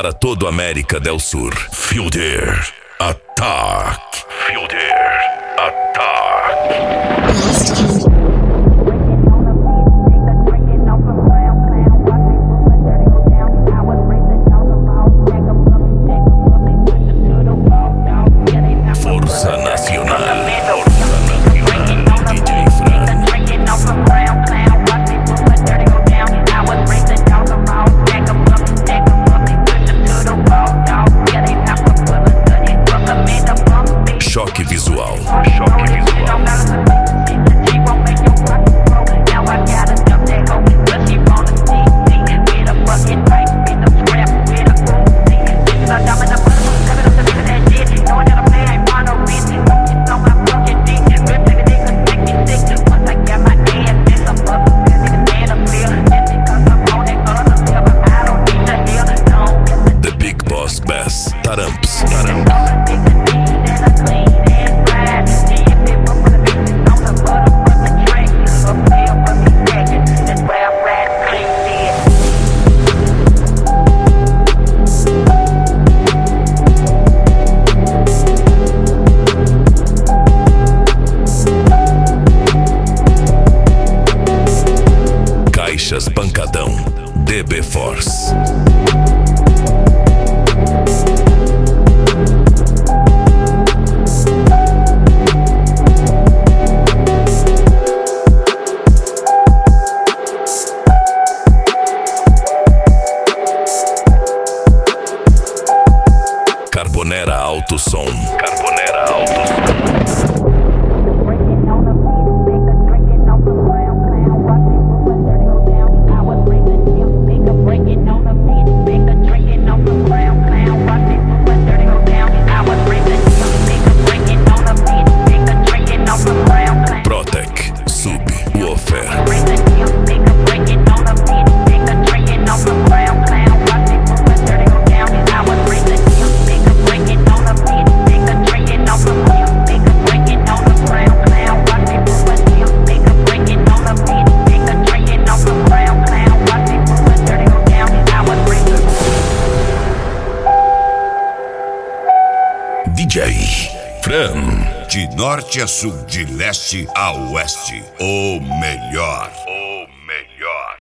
para toda a América del Sur. Fielder Attack. Fielder Attack. Força Nacional. DJ Fran. Choque visual. Choque visual. The Big Boss Bass. Taramps. Caixas Pancadão. DB Force. Carbonera Alto Som. Carbonera Alto Som. Protec, Sub, Woofer. DJ Fran. De norte a sul, de leste a oeste, o melhor.